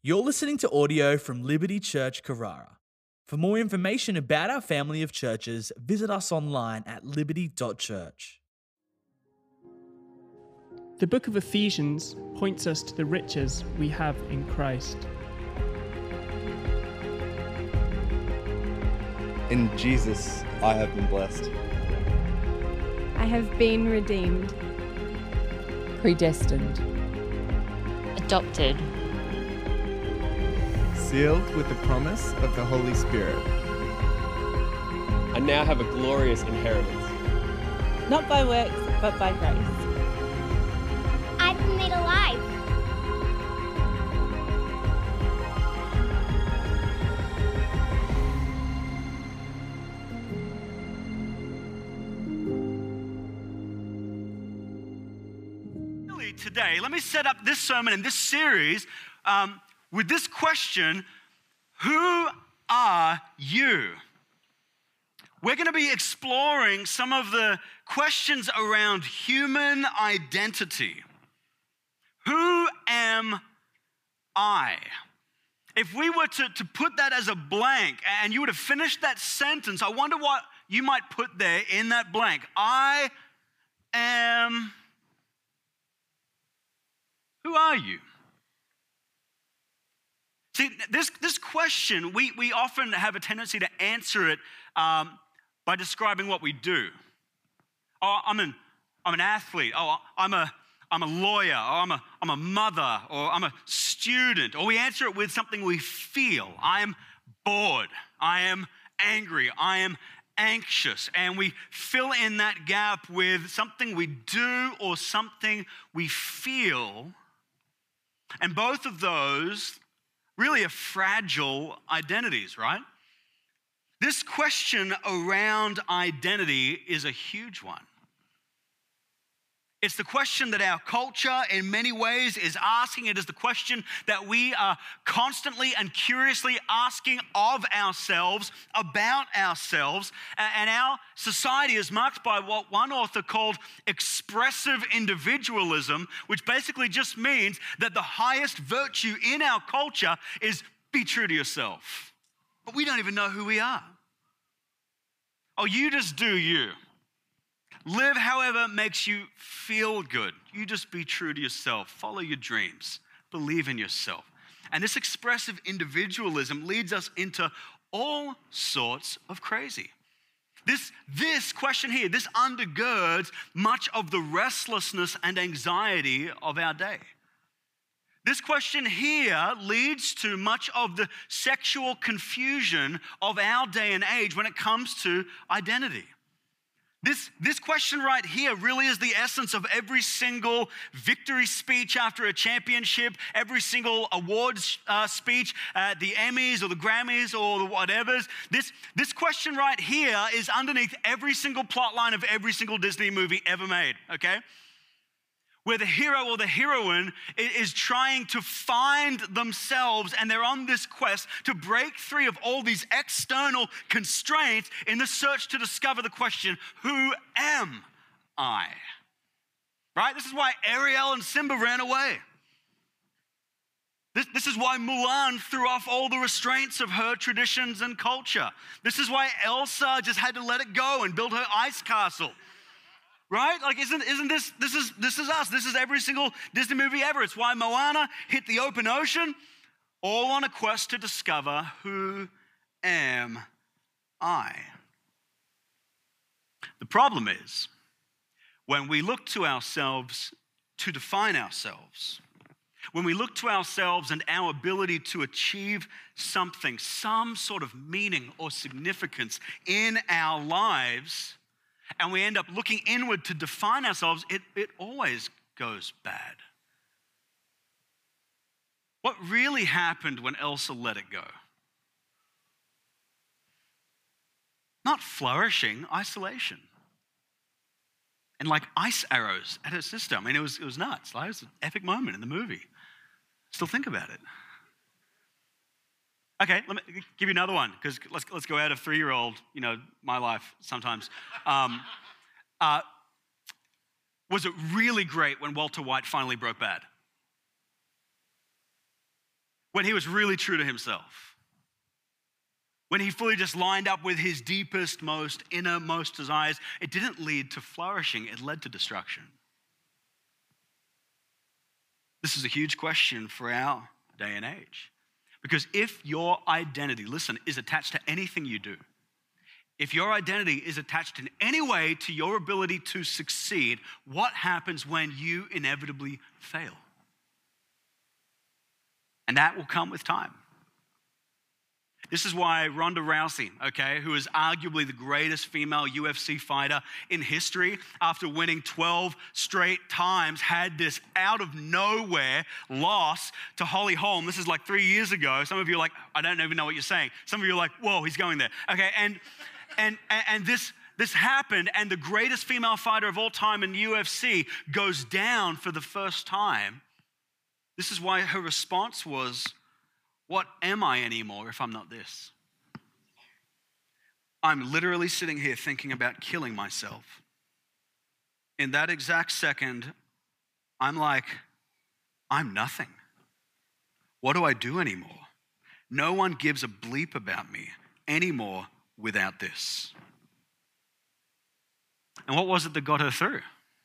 You're listening to audio from Liberty Church Carrara. For more information about our family of churches, visit us online at liberty.church. The book of Ephesians points us to the riches we have in Christ. In Jesus, I have been blessed. I have been redeemed, predestined, adopted, sealed with the promise of the Holy Spirit. I now have a glorious inheritance. not by works, but by grace. I've been made alive. Today, let me set up this sermon and this series with this question: who are you? We're going to be exploring some of the questions around human identity. Who am I? If we were to put that as a blank and you were to finish that sentence, I wonder what you might put there in that blank. I am... Who are you? See, this question, we often have a tendency to answer it by describing what we do. Oh, I'm an athlete. Oh, I'm a lawyer. Or I'm a mother. Or I'm a student. Or we answer it with something we feel. I am bored. I am angry. I am anxious. And we fill in that gap with something we do or something we feel. And both of those really are fragile identities, right? This question around identity is a huge one. It's the question that our culture in many ways is asking. It is the question that we are constantly and curiously asking of ourselves, about ourselves. And our society is marked by what one author called expressive individualism, which basically just means that the highest virtue in our culture is be true to yourself. But we don't even know who we are. Oh, you just do you. Live however makes you feel good. You just be true to yourself. Follow your dreams. Believe in yourself. And this expressive individualism leads us into all sorts of crazy. This question here, this undergirds much of the restlessness and anxiety of our day. This question here leads to much of the sexual confusion of our day and age when it comes to identity. This question right here really is the essence of every single victory speech after a championship, every single awards speech at the Emmys or the Grammys or the whatevers. This question right here is underneath every single plot line of every single Disney movie ever made, okay? Where the hero or the heroine is trying to find themselves, and they're on this quest to break free of all these external constraints in the search to discover the question, who am I? Right? This is why Ariel and Simba ran away. This is why Mulan threw off all the restraints of her traditions and culture. This is why Elsa just had to let it go and build her ice castle. Right? Like, isn't this is us. This is every single Disney movie ever. It's why Moana hit the open ocean, all on a quest to discover who am I. The problem is, when we look to ourselves to define ourselves, when we look to ourselves and our ability to achieve something, some sort of meaning or significance in our lives, and we end up looking inward to define ourselves, it always goes bad. What really happened when Elsa let it go? Not flourishing, isolation. And like ice arrows at her sister. I mean, it was nuts. Like, it was an epic moment in the movie. Still think about it. Okay, let me give you another one, because let's go out of 3-year-old, my life sometimes. Was it really great when Walter White finally broke bad? when he was really true to himself, when he fully just lined up with his deepest, most innermost desires, it didn't lead to flourishing, it led to destruction. This is a huge question for our day and age. Because if your identity, listen, is attached to anything you do, if your identity is attached in any way to your ability to succeed, what happens when you inevitably fail? And that will come with time. This is why Ronda Rousey, okay, who is arguably the greatest female UFC fighter in history, after winning 12 straight times, had this out of nowhere loss to Holly Holm. This is like 3 years ago. Some of you are like, I don't even know what you're saying. Some of you are like, whoa, he's going there. Okay, and this happened, and the greatest female fighter of all time in UFC goes down for the first time. This is why her response was, what am I anymore if I'm not this? I'm literally sitting here thinking about killing myself. In that exact second, I'm like, I'm nothing. What do I do anymore? No one gives a bleep about me anymore without this. And what was it that got her through?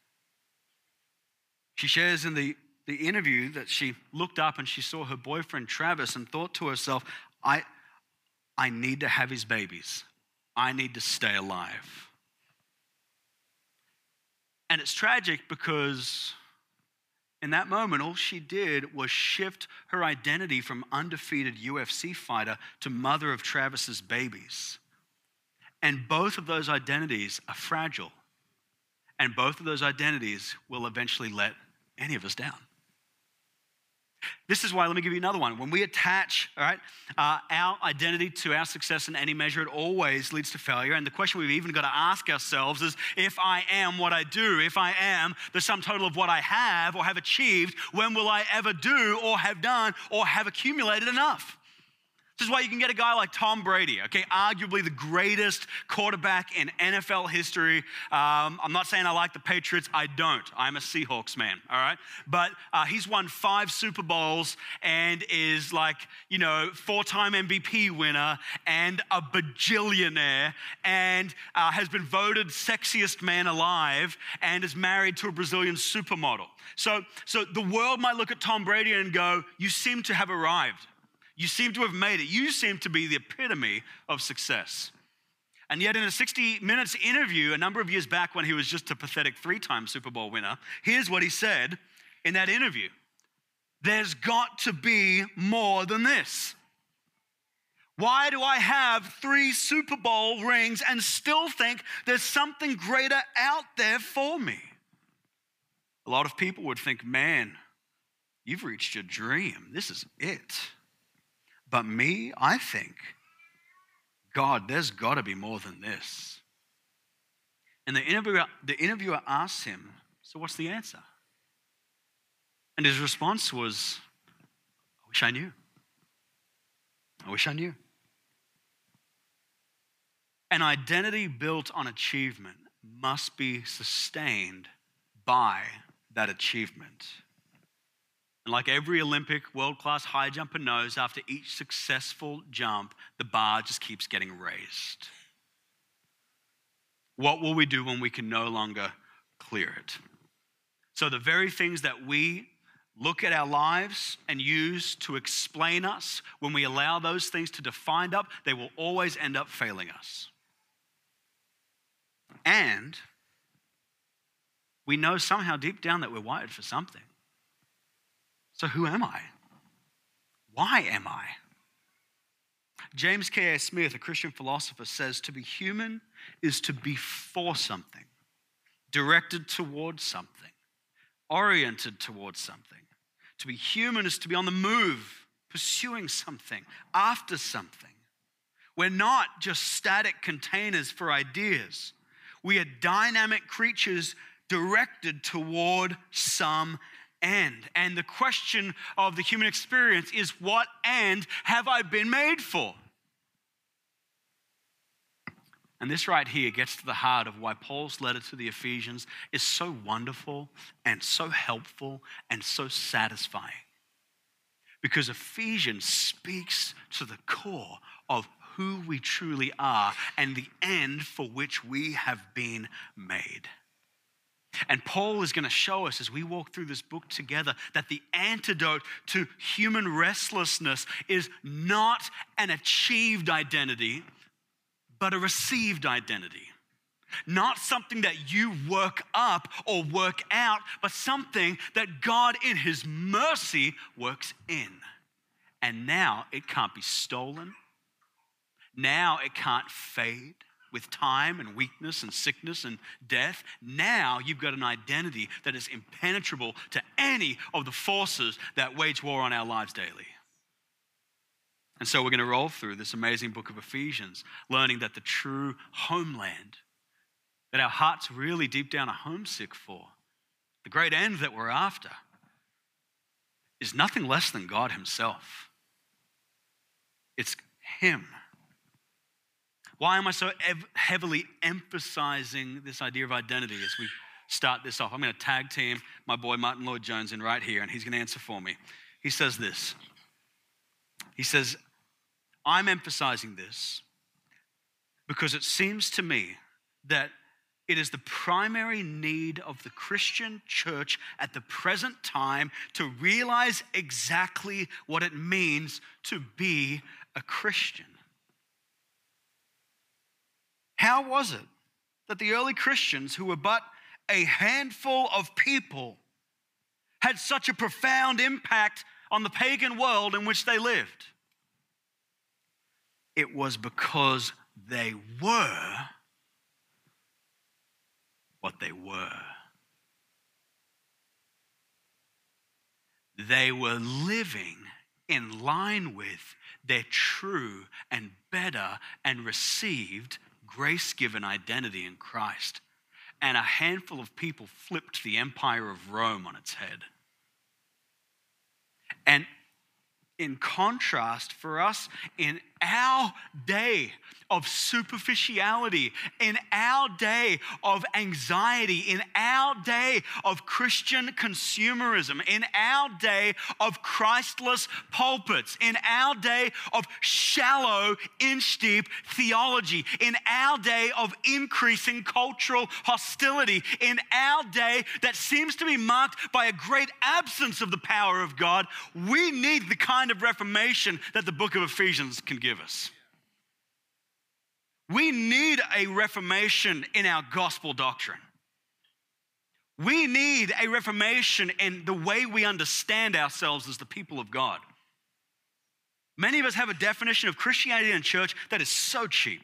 She shares in the interview that she looked up and she saw her boyfriend Travis and thought to herself, I need to have his babies. I need to stay alive. And it's tragic because in that moment, all she did was shift her identity from undefeated UFC fighter to mother of Travis's babies. And both of those identities are fragile. And both of those identities will eventually let any of us down. This is why, let me give you another one. When we attach, all right, our identity to our success in any measure, it always leads to failure. And the question we've even got to ask ourselves is, if I am what I do, if I am the sum total of what I have or have achieved, when will I ever do or have done or have accumulated enough? This is why you can get a guy like Tom Brady, okay, arguably the greatest quarterback in NFL history. I'm not saying I like the Patriots. I don't. I'm a Seahawks man, all right? But he's won 5 Super Bowls and is like, you know, 4-time MVP winner and a bajillionaire and has been voted sexiest man alive and is married to a Brazilian supermodel. So the world might look at Tom Brady and go, you seem to have arrived. You seem to have made it. You seem to be the epitome of success. And yet in a 60 Minutes interview a number of years back when he was just a pathetic 3-time Super Bowl winner, here's what he said in that interview. There's got to be more than this. Why do I have 3 Super Bowl rings and still think there's something greater out there for me? A lot of people would think, man, you've reached your dream. This is it. But me, I think, God, there's got to be more than this. And the interviewer asks him, so what's the answer? And his response was, I wish I knew. I wish I knew. An identity built on achievement must be sustained by that achievement. And like every Olympic world-class high jumper knows, after each successful jump, the bar just keeps getting raised. What will we do when we can no longer clear it? So the very things that we look at our lives and use to explain us, when we allow those things to define us, they will always end up failing us. And we know somehow deep down that we're wired for something. So who am I? Why am I? James K.A. Smith, a Christian philosopher, says to be human is to be for something, directed towards something, oriented towards something. To be human is to be on the move, pursuing something, after something. We're not just static containers for ideas. We are dynamic creatures directed toward some end. And the question of the human experience is, what end have I been made for? And this right here gets to the heart of why Paul's letter to the Ephesians is so wonderful and so helpful and so satisfying. because Ephesians speaks to the core of who we truly are and the end for which we have been made. And Paul is going to show us as we walk through this book together that the antidote to human restlessness is not an achieved identity, but a received identity. Not something that you work up or work out, but something that God in his mercy works in. And now it can't be stolen. Now it can't fade with time and weakness and sickness and death. Now you've got an identity that is impenetrable to any of the forces that wage war on our lives daily. And so we're going to roll through this amazing book of Ephesians, learning that the true homeland that our hearts really deep down are homesick for, the great end that we're after, is nothing less than God himself. It's him. Why am I so heavily emphasizing this idea of identity as we start this off? I'm going to tag team my boy Martin Lloyd-Jones in right here, and he's going to answer for me. He says this. He says, I'm emphasizing this because it seems to me that it is the primary need of the Christian church at the present time to realize exactly what it means to be a Christian. How was it that the early Christians, who were but a handful of people, had such a profound impact on the pagan world in which they lived? It was because they were what they were. They were living in line with their true and better and received grace-given identity in Christ. And a handful of people flipped the empire of Rome on its head. And in contrast, for us, in our day of superficiality, in our day of anxiety, in our day of Christian consumerism, in our day of Christless pulpits, in our day of shallow, inch-deep theology, in our day of increasing cultural hostility, in our day that seems to be marked by a great absence of the power of God, we need the kind of reformation that the book of Ephesians can give us. We need a reformation in our gospel doctrine. We need a reformation in the way we understand ourselves as the people of God. Many of us have a definition of Christianity and church that is so cheap.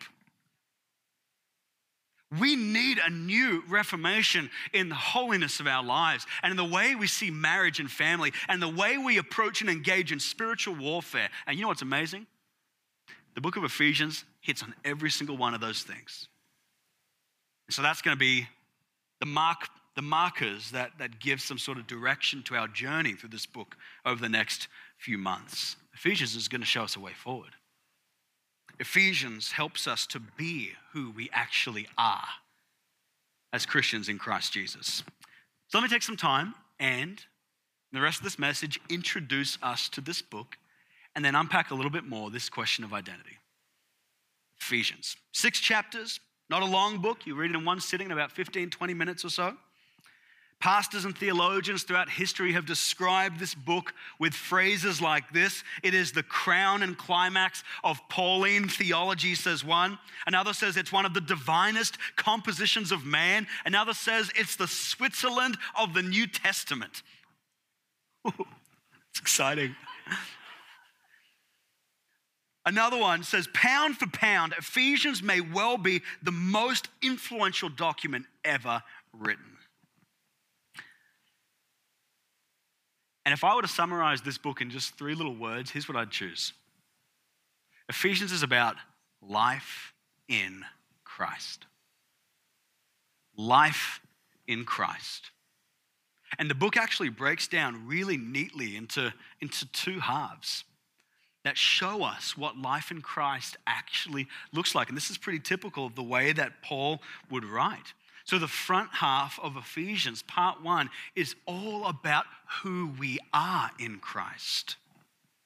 We need a new reformation in the holiness of our lives and in the way we see marriage and family and the way we approach and engage in spiritual warfare. And you know what's amazing? The book of Ephesians hits on every single one of those things. And so that's going to be the markers that give some sort of direction to our journey through this book over the next few months. Ephesians is going to show us a way forward. Ephesians helps us to be who we actually are as Christians in Christ Jesus. So let me take some time and, in the rest of this message, introduce us to this book and then unpack a little bit more this question of identity. Ephesians. 6 chapters, not a long book. You read it in one sitting in about 15, 20 minutes or so. Pastors and theologians throughout history have described this book with phrases like this. It is the crown and climax of Pauline theology, says one. Another says it's one of the divinest compositions of man. Another says it's the Switzerland of the New Testament. Ooh, it's exciting. Another one says, pound for pound, Ephesians may well be the most influential document ever written. And if I were to summarize this book in just 3 little words, here's what I'd choose. Ephesians is about life in Christ. Life in Christ. And the book actually breaks down really neatly into 2 halves that show us what life in Christ actually looks like. And this is pretty typical of the way that Paul would write. So the front half of Ephesians, part 1, is all about who we are in Christ.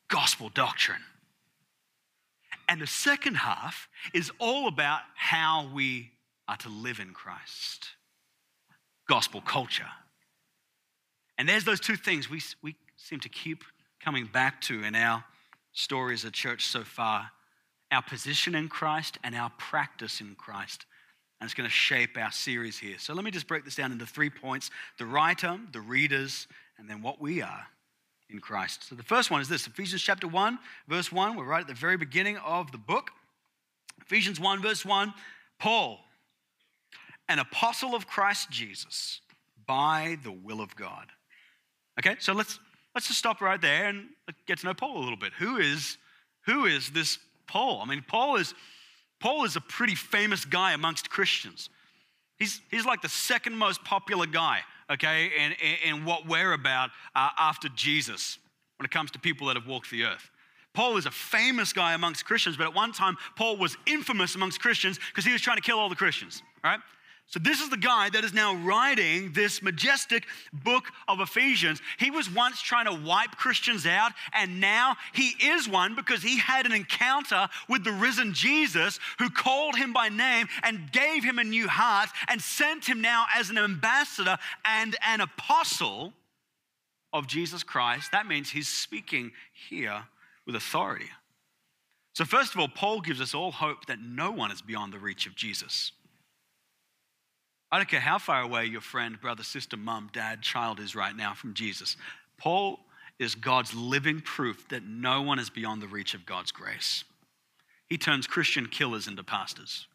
gospel doctrine. And the second half is all about how we are to live in Christ. Gospel culture. And there's those two things we seem to keep coming back to in our story as a church so far. Our position in Christ and our practice in Christ. And it's going to shape our series here. So let me just break this down into 3 points. The writer, the readers, and then what we are in Christ. So the first one is this, Ephesians chapter 1, verse 1. We're right at the very beginning of the book. Ephesians 1, verse 1. Paul, an apostle of Christ Jesus, by the will of God. Okay, so let's just stop right there and get to know Paul a little bit. Who is this Paul? I mean, Paul is a pretty famous guy amongst Christians. He's like the second most popular guy, okay, in what we're about after Jesus when it comes to people that have walked the earth. Paul is a famous guy amongst Christians, but at one time, Paul was infamous amongst Christians because he was trying to kill all the Christians, all right? So this is the guy that is now writing this majestic book of Ephesians. He was once trying to wipe Christians out, and now he is one because he had an encounter with the risen Jesus who called him by name and gave him a new heart and sent him now as an ambassador and an apostle of Jesus Christ. That means he's speaking here with authority. So first of all, Paul gives us all hope that no one is beyond the reach of Jesus. I don't care how far away your friend, brother, sister, mom, dad, child is right now from Jesus. Paul is God's living proof that no one is beyond the reach of God's grace. He turns Christian killers into pastors.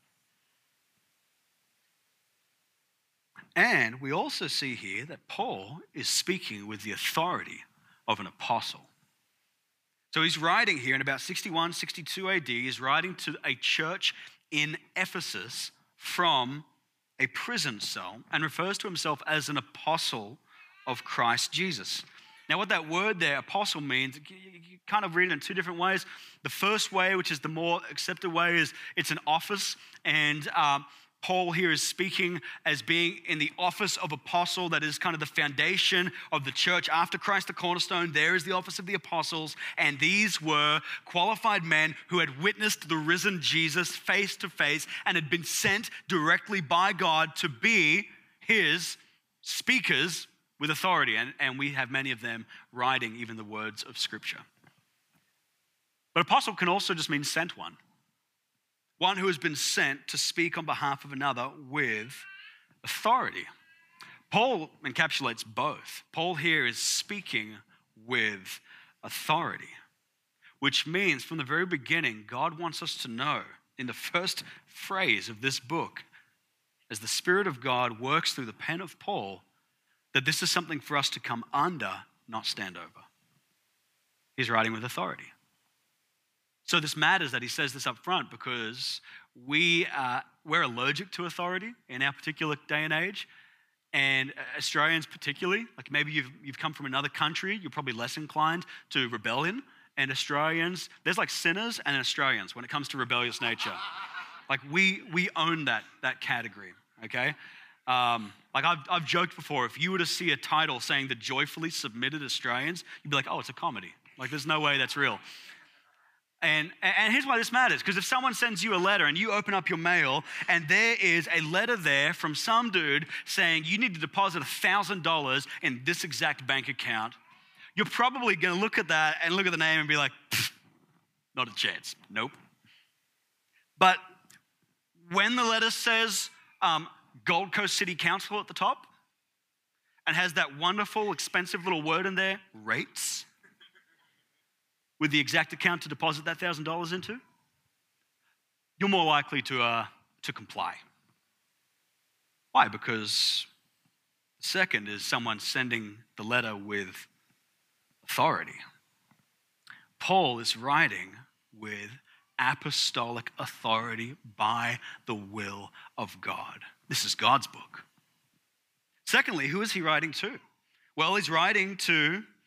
And we also see here that Paul is speaking with the authority of an apostle. So he's writing here in about 61, 62 AD, he's writing to a church in Ephesus from a prison cell and refers to himself as an apostle of Christ Jesus. Now, what that word there, apostle, means, you kind of read it in two different ways. The first way, which is the more accepted way, is it's an office, and Paul here is speaking as being in the office of apostle. That is kind of the foundation of the church. After Christ the cornerstone, there is the office of the apostles, and these were qualified men who had witnessed the risen Jesus face to face and had been sent directly by God to be his speakers with authority. And we have many of them writing even the words of Scripture. But apostle can also just mean sent one. One who has been sent to speak on behalf of another with authority. Paul encapsulates both. Paul here is speaking with authority, which means from the very beginning, God wants us to know in the first phrase of this book, as the Spirit of God works through the pen of Paul, that this is something for us to come under, not stand over. He's writing with authority. So this matters that he says this up front because we're allergic to authority in our particular day and age, and Australians particularly. Like maybe you've come from another country, you're probably less inclined to rebellion. And Australians, there's like sinners and Australians when it comes to rebellious nature. Like we own that category, okay? Like I've joked before, if you were to see a title saying the joyfully submitted Australians, you'd be like, oh, it's a comedy. Like there's no way that's real. And here's why this matters, because if someone sends you a letter and you open up your mail and there is a letter there from some dude saying you need to deposit $1,000 in this exact bank account, you're probably going to look at that and look at the name and be like, not a chance, nope. But when the letter says Gold Coast City Council at the top and has that wonderful, expensive little word in there, rates, with the exact account to deposit that $1,000 into, you're more likely to comply. Why? Because the second is someone sending the letter with authority. Paul is writing with apostolic authority by the will of God. This is God's book. Secondly, who is he writing to? Well, he's writing to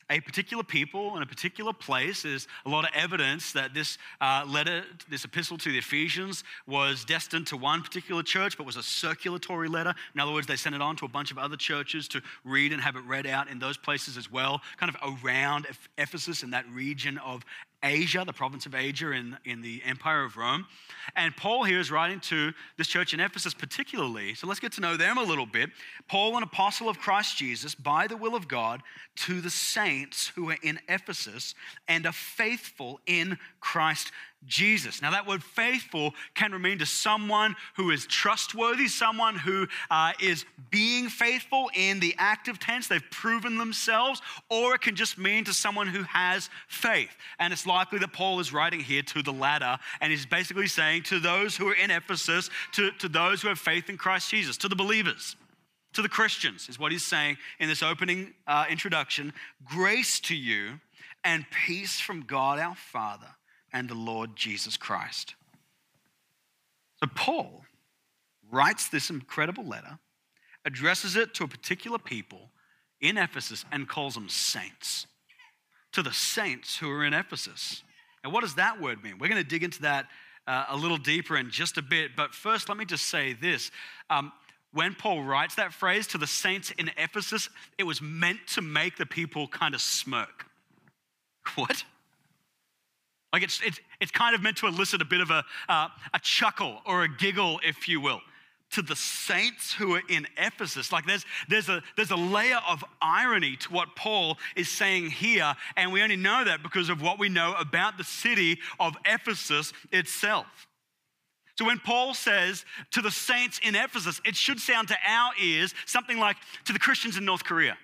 a particular people in a particular place. There's a lot of evidence that this letter, this epistle to the Ephesians, was destined to one particular church, but was a circulatory letter. In other words, they sent it on to a bunch of other churches to read and have it read out in those places as well, kind of around Ephesus in that region of Asia, the province of Asia in the Empire of Rome. And Paul here is writing to this church in Ephesus particularly. So let's get to know them a little bit. Paul, an apostle of Christ Jesus, by the will of God, to the saints who are in Ephesus and are faithful in Christ Jesus. Now that word faithful can mean to someone who is trustworthy, someone who is being faithful in the active tense, they've proven themselves, or it can just mean to someone who has faith. And it's likely that Paul is writing here to the latter, and he's basically saying to those who are in Ephesus, to those who have faith in Christ Jesus, to the believers, to the Christians, is what he's saying in this opening introduction. Grace to you and peace from God our Father and the Lord Jesus Christ. So Paul writes this incredible letter, addresses it to a particular people in Ephesus, and calls them saints. To the saints who are in Ephesus. And what does that word mean? We're going to dig into that a little deeper in just a bit. But first, let me just say this. When Paul writes that phrase to the saints in Ephesus, it was meant to make the people kind of smirk. What? Like it's kind of meant to elicit a bit of a chuckle or a giggle, if you will. To the saints who are in Ephesus, like there's a layer of irony to what Paul is saying here, and we only know that because of what we know about the city of Ephesus itself. So when Paul says to the saints in Ephesus, it should sound to our ears something like to the Christians in North Korea,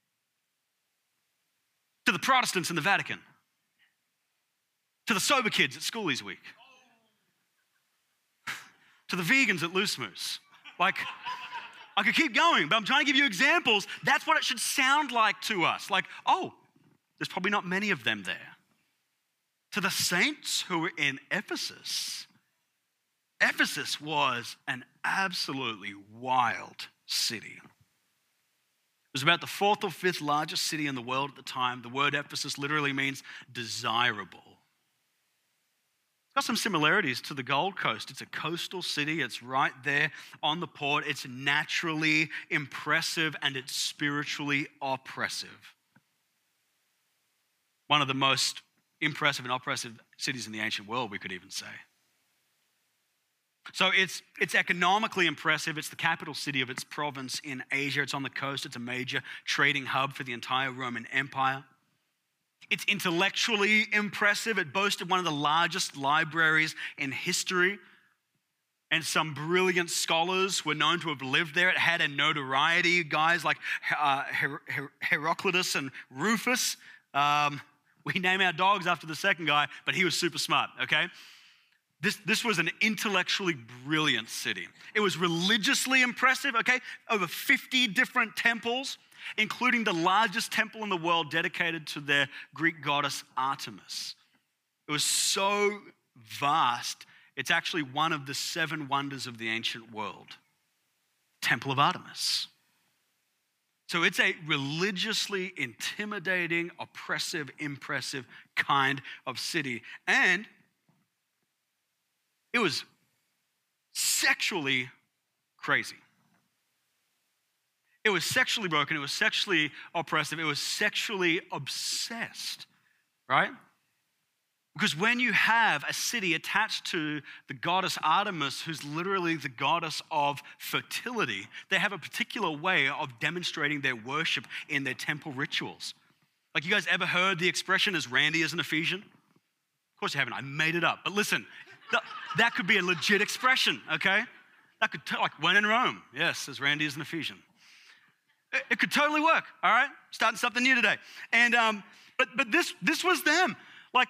to the Protestants in the Vatican, to the sober kids at Schoolies Week, to the vegans at Loose Moose. Like, I could keep going, but I'm trying to give you examples. That's what it should sound like to us. Like, oh, there's probably not many of them there. To the saints who were in Ephesus, Ephesus was an absolutely wild city. It was about the 4th or 5th largest city in the world at the time. The word Ephesus literally means desirable. Got some similarities to the Gold Coast. It's a coastal city. It's right there on the port. It's naturally impressive and it's spiritually oppressive. One of the most impressive and oppressive cities in the ancient world, we could even say. So it's economically impressive. It's the capital city of its province in Asia. It's on the coast. It's a major trading hub for the entire Roman Empire. It's intellectually impressive. It boasted one of the largest libraries in history, and some brilliant scholars were known to have lived there. It had a notoriety, guys like Heraclitus and Rufus. We name our dogs after the second guy, but he was super smart, okay? This was an intellectually brilliant city. It was religiously impressive, okay? Over 50 different temples, including the largest temple in the world dedicated to their Greek goddess Artemis. It was so vast, it's actually one of the 7 wonders of the ancient world. Temple of Artemis. So it's a religiously intimidating, oppressive, impressive kind of city. And it was sexually crazy. It was sexually broken, it was sexually oppressive, it was sexually obsessed, right? Because when you have a city attached to the goddess Artemis, who's literally the goddess of fertility, they have a particular way of demonstrating their worship in their temple rituals. Like, you guys ever heard the expression, as Randy is an Ephesian? Of course you haven't, I made it up. But listen, that could be a legit expression, okay? That could, like, when in Rome, yes, as Randy is an Ephesian. It could totally work, all right? Starting something new today. And but this was them. Like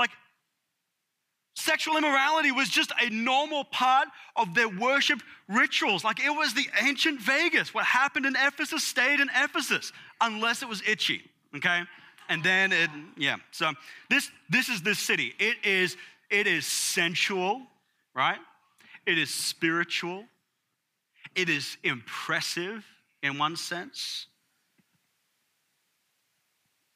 sexual immorality was just a normal part of their worship rituals. Like, it was the ancient Vegas. What happened in Ephesus stayed in Ephesus, unless it was itchy, okay? And then So this is this city. It is sensual, right? It is spiritual. It is impressive in one sense.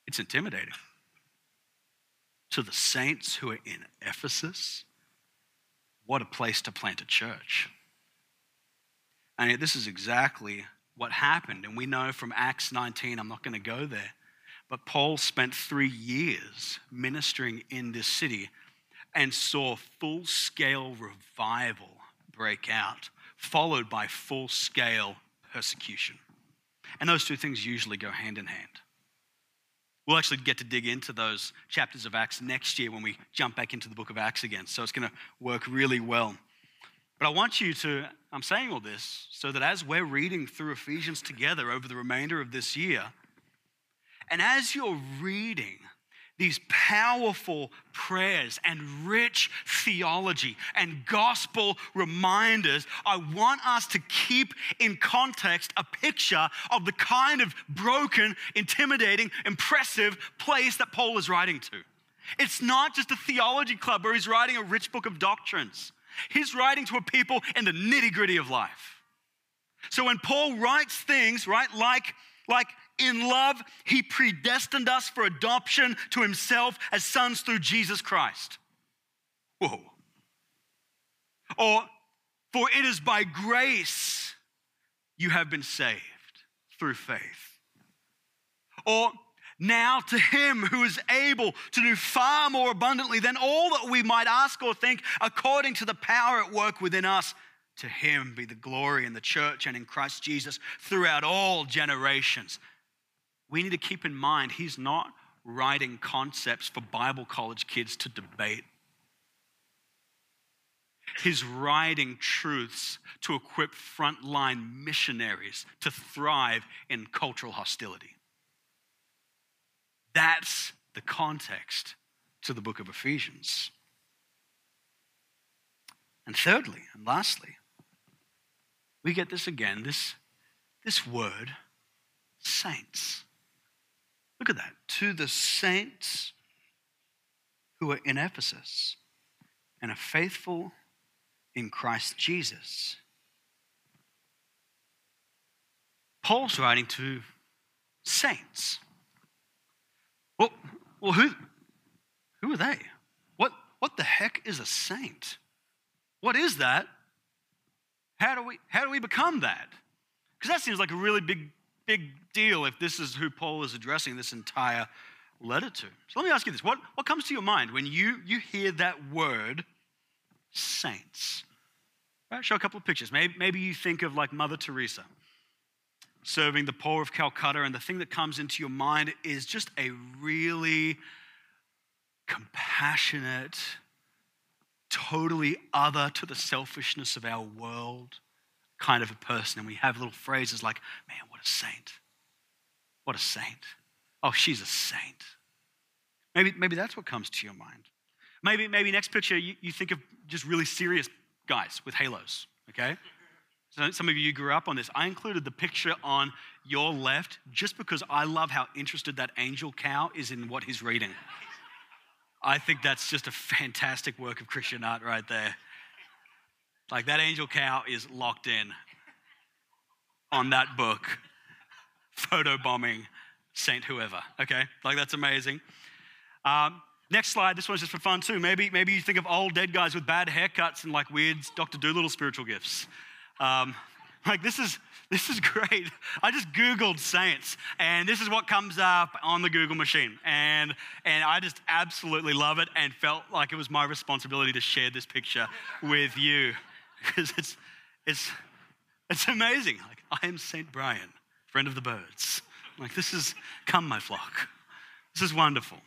It's intimidating. To the saints who are in Ephesus, what a place to plant a church. And yet this is exactly what happened. And we know from Acts 19, I'm not going to go there, but Paul spent 3 years ministering in this city and saw full-scale revival break out, followed by full-scale persecution. And those two things usually go hand in hand. We'll actually get to dig into those chapters of Acts next year when we jump back into the book of Acts again. So it's going to work really well. But I want you to, I'm saying all this so that as we're reading through Ephesians together over the remainder of this year, and as you're reading these powerful prayers and rich theology and gospel reminders, I want us to keep in context a picture of the kind of broken, intimidating, impressive place that Paul is writing to. It's not just a theology club where he's writing a rich book of doctrines. He's writing to a people in the nitty-gritty of life. So when Paul writes things, right, like in love, he predestined us for adoption to himself as sons through Jesus Christ. Whoa. Or, for it is by grace you have been saved through faith. Or, now to him who is able to do far more abundantly than all that we might ask or think, according to the power at work within us, to him be the glory in the church and in Christ Jesus throughout all generations. We need to keep in mind he's not writing concepts for Bible college kids to debate. He's writing truths to equip frontline missionaries to thrive in cultural hostility. That's the context to the book of Ephesians. And thirdly, and lastly, we get this again, this word, saints. Look at that. To the saints who are in Ephesus and are faithful in Christ Jesus. Paul's writing to saints. Well, who are they? What the heck is a saint? What is that? How do we become that? Because that seems like a really big deal if this is who Paul is addressing this entire letter to. So let me ask you this. What comes to your mind when you hear that word, saints? Right, show a couple of pictures. Maybe you think of like Mother Teresa serving the poor of Calcutta, and the thing that comes into your mind is just a really compassionate, totally other to the selfishness of our world kind of a person. And we have little phrases like, man, what a saint. What a saint. Oh, she's a saint. Maybe that's what comes to your mind. Maybe next picture, you think of just really serious guys with halos, okay? So some of you grew up on this. I included the picture on your left just because I love how interested that angel cow is in what he's reading. I think that's just a fantastic work of Christian art right there. Like that angel cow is locked in on that book, photobombing Saint whoever, okay? Like that's amazing. Next slide, this one's just for fun too. Maybe you think of old dead guys with bad haircuts and like weird Dr. Dolittle spiritual gifts. Like this is great. I just Googled saints and this is what comes up on the Google machine. And I just absolutely love it and felt like it was my responsibility to share this picture with you because it's amazing. Like I am Saint Brian, friend of the birds. Like this is, come my flock. This is wonderful.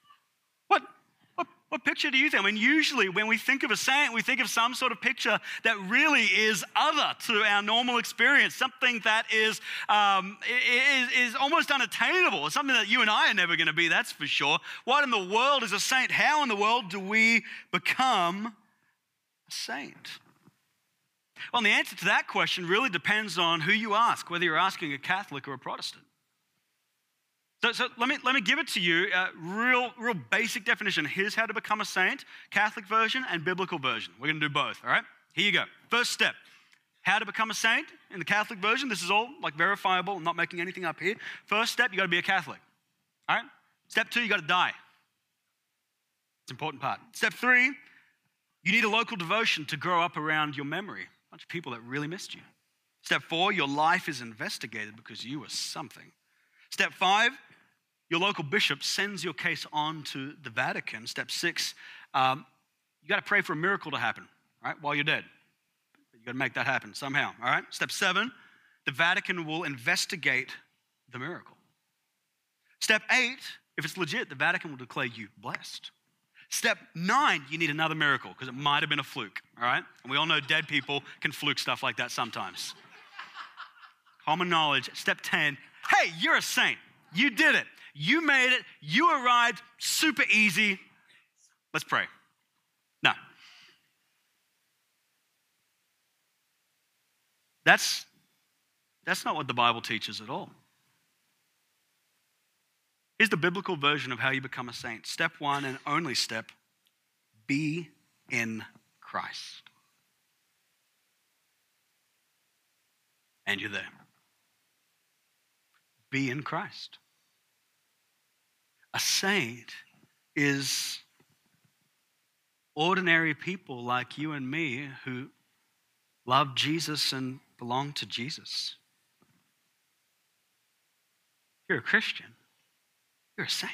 What picture do you think? I mean, usually when we think of a saint, we think of some sort of picture that really is other to our normal experience, something that is almost unattainable. It's something that you and I are never going to be, that's for sure. What in the world is a saint? How in the world do we become a saint? Well, the answer to that question really depends on who you ask, whether you're asking a Catholic or a Protestant. So let me give it to you, real basic definition. Here's how to become a saint, Catholic version and biblical version. We're going to do both, all right? Here you go. First step, how to become a saint in the Catholic version. This is all like verifiable. I'm not making anything up here. First step, you got to be a Catholic, all right? Step 2, you got to die. It's an important part. Step 3, you need a local devotion to grow up around your memory. A bunch of people that really missed you. Step 4, your life is investigated because you were something. Step 5, your local bishop sends your case on to the Vatican. Step 6, you got to pray for a miracle to happen, right, while you're dead. You got to make that happen somehow, all right? Step 7, the Vatican will investigate the miracle. Step 8, if it's legit, the Vatican will declare you blessed. Step 9, you need another miracle because it might have been a fluke, all right? And we all know dead people can fluke stuff like that sometimes. Common knowledge. Step 10, hey, you're a saint. You did it. You made it. You arrived. Super easy. Let's pray. No. That's not what the Bible teaches at all. Here's the biblical version of how you become a saint. Step 1 and only step, be in Christ. And you're there. Be in Christ. A saint is ordinary people like you and me who love Jesus and belong to Jesus. If you're a Christian, you're a saint.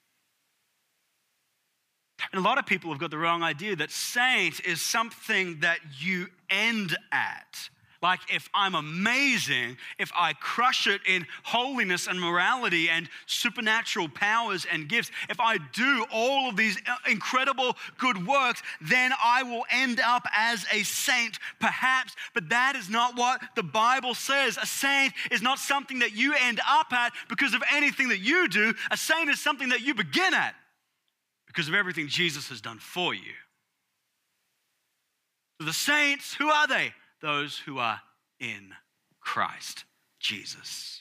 And a lot of people have got the wrong idea that saint is something that you end at. Like if I'm amazing, if I crush it in holiness and morality and supernatural powers and gifts, if I do all of these incredible good works, then I will end up as a saint, perhaps. But that is not what the Bible says. A saint is not something that you end up at because of anything that you do. A saint is something that you begin at because of everything Jesus has done for you. So the saints, who are they? Those who are in Christ Jesus.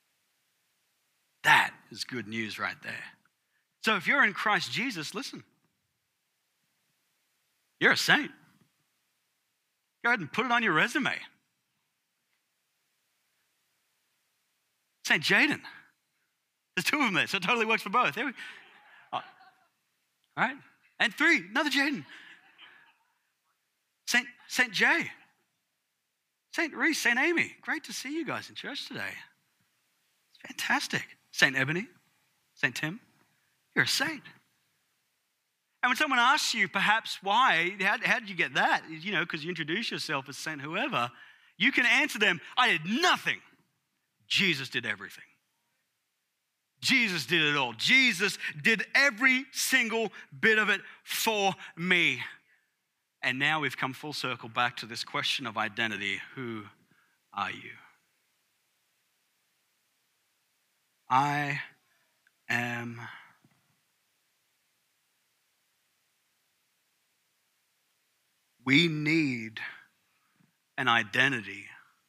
That is good news right there. So if you're in Christ Jesus, listen. You're a saint. Go ahead and put it on your resume. St. Jaden. There's 2 of them there, so it totally works for both. There we, all right. And 3, another Jaden. St. Jay. St. Reese, St. Amy, great to see you guys in church today. It's fantastic. St. Ebony, St. Tim, you're a saint. And when someone asks you perhaps why, how did you get that? You know, because you introduce yourself as Saint whoever, you can answer them, I did nothing. Jesus did everything. Jesus did it all. Jesus did every single bit of it for me. And now we've come full circle back to this question of identity. Who are you? I am we need an identity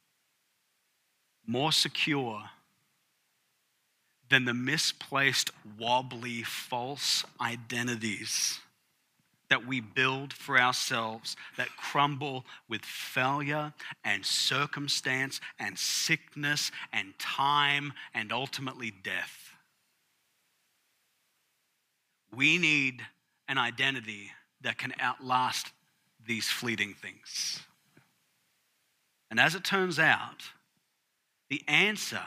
more secure than the misplaced, wobbly, false identities that we build for ourselves that crumble with failure and circumstance and sickness and time and ultimately death. We need an identity that can outlast these fleeting things. And as it turns out, the answer,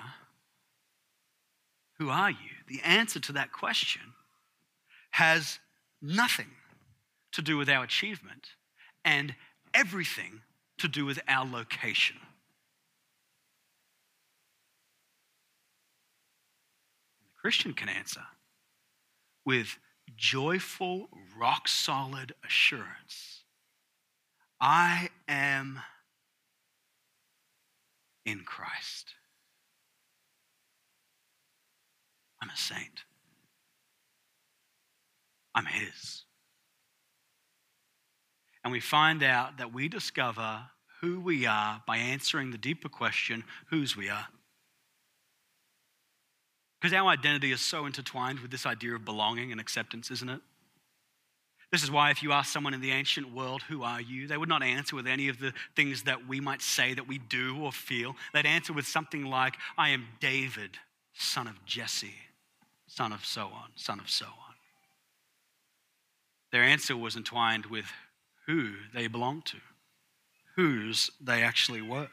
who are you? The answer to that question has nothing to do with our achievement and everything to do with our location. And the Christian can answer with joyful, rock-solid assurance. I am in Christ. I'm a saint. I'm His. And we find out that we discover who we are by answering the deeper question, whose we are. Because our identity is so intertwined with this idea of belonging and acceptance, isn't it? This is why if you ask someone in the ancient world, who are you? They would not answer with any of the things that we might say that we do or feel. They'd answer with something like, I am David, son of Jesse. son of so on, son of so on. Their answer was entwined with who they belonged to, whose they actually were.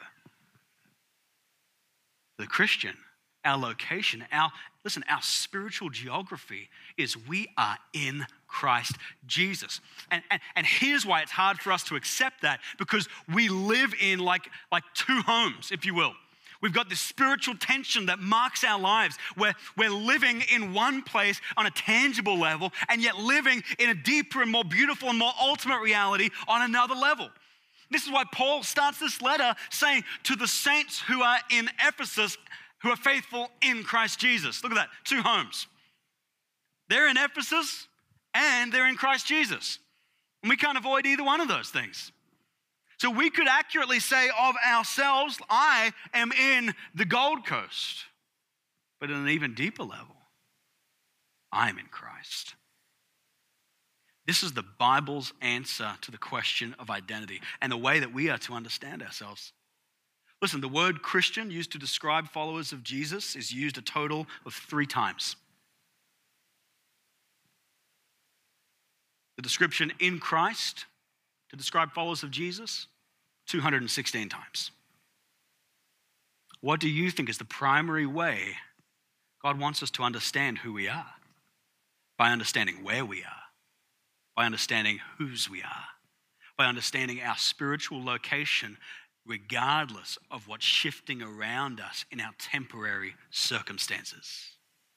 The Christian, our location, our spiritual geography is we are in Christ Jesus. And here's why it's hard for us to accept that, because we live in like two homes, if you will. We've got this spiritual tension that marks our lives, where we're living in one place on a tangible level and yet living in a deeper and more beautiful and more ultimate reality on another level. This is why Paul starts this letter saying to the saints who are in Ephesus, who are faithful in Christ Jesus. Look at that, two homes. They're in Ephesus and they're in Christ Jesus. And we can't avoid either one of those things. So we could accurately say of ourselves, I am in the Gold Coast. But at an even deeper level, I am in Christ. This is the Bible's answer to the question of identity and the way that we are to understand ourselves. Listen, the word Christian used to describe followers of Jesus is used a total of 3 times. The description in Christ to describe followers of Jesus, 216 times. What do you think is the primary way God wants us to understand who we are? By understanding where we are, by understanding whose we are, by understanding our spiritual location, regardless of what's shifting around us in our temporary circumstances.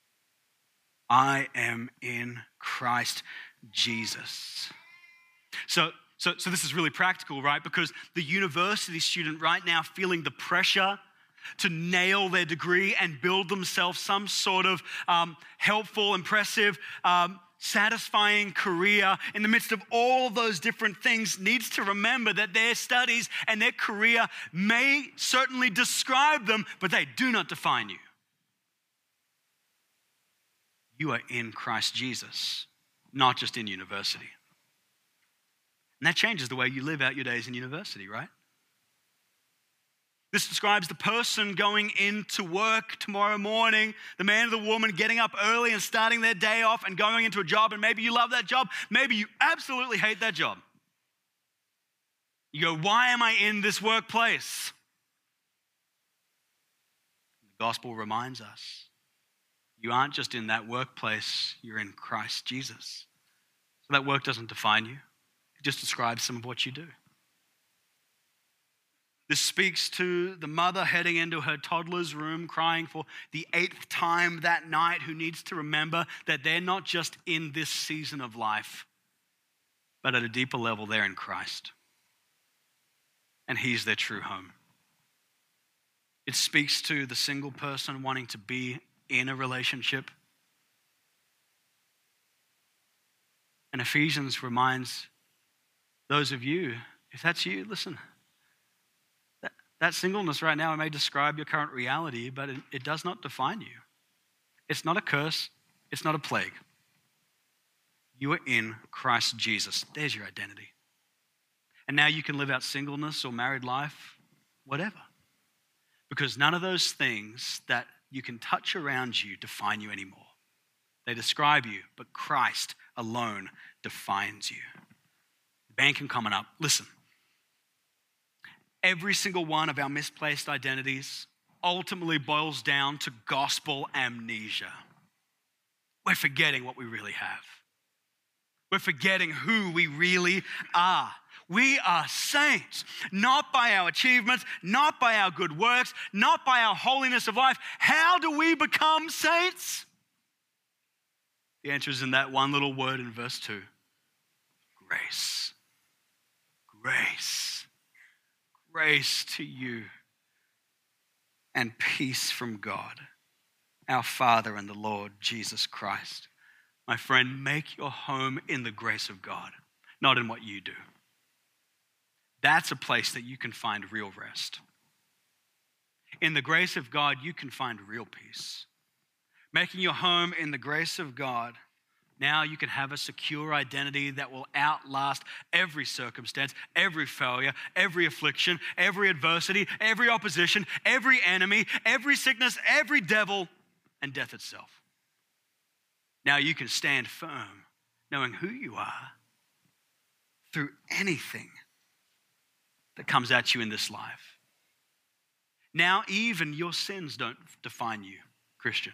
I am in Christ Jesus. So this is really practical, right? Because the university student right now feeling the pressure to nail their degree and build themselves some sort of helpful, impressive, satisfying career in the midst of all of those different things needs to remember that their studies and their career may certainly describe them, but they do not define you. You are in Christ Jesus, not just in university. And that changes the way you live out your days in university, right? This describes the person going into work tomorrow morning, the man or the woman getting up early and starting their day off and going into a job, and maybe you love that job, maybe you absolutely hate that job. You go, why am I in this workplace? The gospel reminds us, you aren't just in that workplace, you're in Christ Jesus. So that work doesn't define you. It just describes some of what you do. This speaks to the mother heading into her toddler's room crying for the 8th time that night, who needs to remember that they're not just in this season of life, but at a deeper level, they're in Christ. And He's their true home. It speaks to the single person wanting to be in a relationship. And Ephesians reminds those of you, if that's you, listen, that singleness right now may describe your current reality, but it does not define you. It's not a curse. It's not a plague. You are in Christ Jesus. There's your identity. And now you can live out singleness or married life, whatever. Because none of those things that you can touch around you define you anymore. They describe you, but Christ alone defines you. The band can come on up. Listen. Every single one of our misplaced identities ultimately boils down to gospel amnesia. We're forgetting what we really have. We're forgetting who we really are. We are saints, not by our achievements, not by our good works, not by our holiness of life. How do we become saints? The answer is in that one little word in verse 2. Grace. Grace. Grace to you and peace from God, our Father and the Lord Jesus Christ. My friend, make your home in the grace of God, not in what you do. That's a place that you can find real rest. In the grace of God, you can find real peace. Making your home in the grace of God, now you can have a secure identity that will outlast every circumstance, every failure, every affliction, every adversity, every opposition, every enemy, every sickness, every devil, and death itself. Now you can stand firm, knowing who you are through anything that comes at you in this life. Now even your sins don't define you, Christian.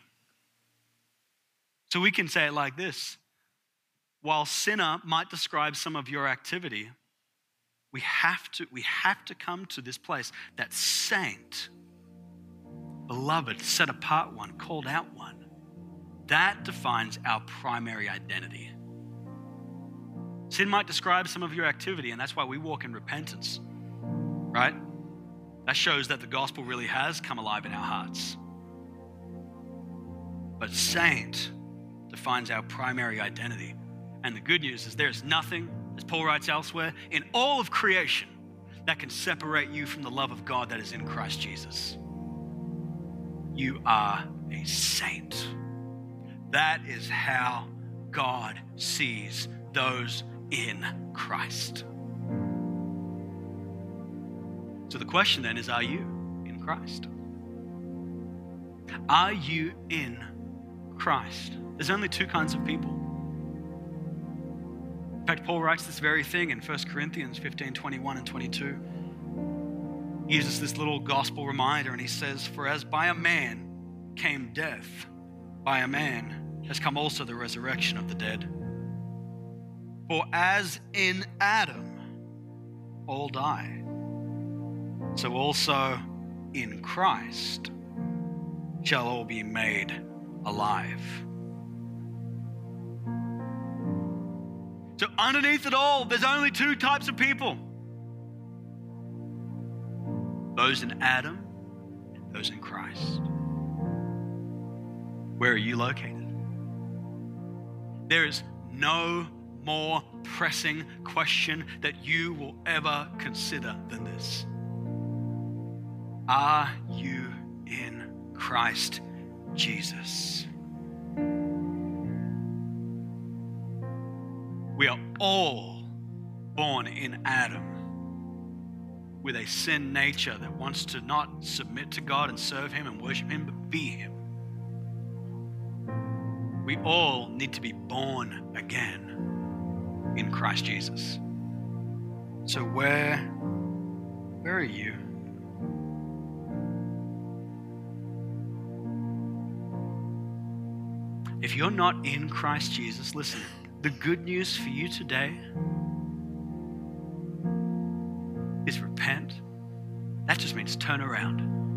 So we can say it like this. While sinner might describe some of your activity, we have to come to this place that saint, beloved, set apart one, called out one. That defines our primary identity. Sin might describe some of your activity, and that's why we walk in repentance, right? That shows that the gospel really has come alive in our hearts. But saint defines our primary identity. And the good news is there's nothing, as Paul writes elsewhere, in all of creation that can separate you from the love of God that is in Christ Jesus. You are a saint. That is how God sees those in Christ. So the question then is, are you in Christ? Are you in Christ? There's only two kinds of people. In fact, Paul writes this very thing in 1 Corinthians 15, 21 and 22. He uses this little gospel reminder and he says, for as by a man came death, by a man has come also the resurrection of the dead. For as in Adam all die, so also in Christ shall all be made alive. So underneath it all, there's only two types of people. Those in Adam and those in Christ. Where are you located? There is no more pressing question that you will ever consider than this. Are you in Christ Jesus? We are all born in Adam with a sin nature that wants to not submit to God and serve Him and worship Him, but be Him. We all need to be born again in Christ Jesus. So where are you? If you're not in Christ Jesus, listen, the good news for you today is repent. That just means turn around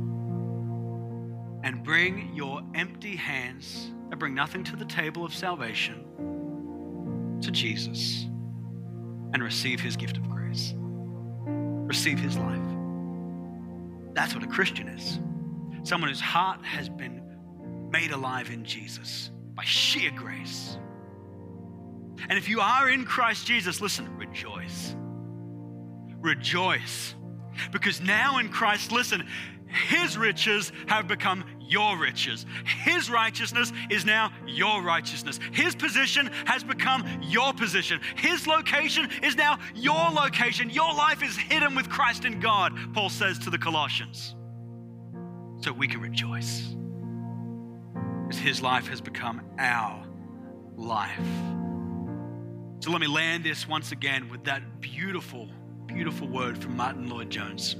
and bring your empty hands that bring nothing to the table of salvation to Jesus and receive His gift of grace. Receive His life. That's what a Christian is. Someone whose heart has been made alive in Jesus by sheer grace. And if you are in Christ Jesus, listen, rejoice. Rejoice. Because now in Christ, listen, His riches have become your riches. His righteousness is now your righteousness. His position has become your position. His location is now your location. Your life is hidden with Christ in God, Paul says to the Colossians. So we can rejoice. Because His life has become our life. So let me land this once again with that beautiful, beautiful word from Martin Lloyd-Jones.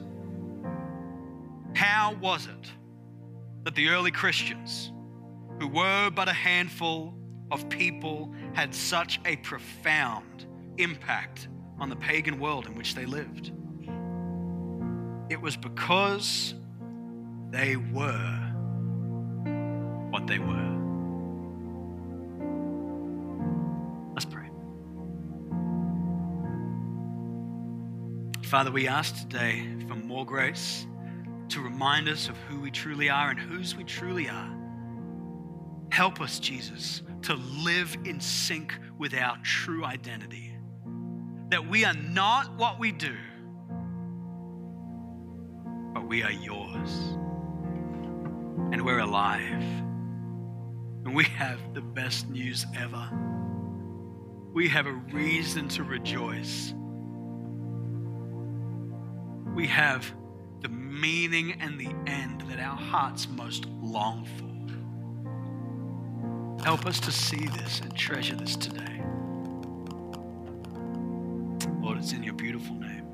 How was it that the early Christians, who were but a handful of people, had such a profound impact on the pagan world in which they lived? It was because they were what they were. Let's pray. Father, we ask today for more grace to remind us of who we truly are and whose we truly are. Help us, Jesus, to live in sync with our true identity. That we are not what we do, but we are yours. And we're alive. And we have the best news ever. We have a reason to rejoice. We have the meaning and the end that our hearts most long for. Help us to see this and treasure this today. Lord, it's in your beautiful name.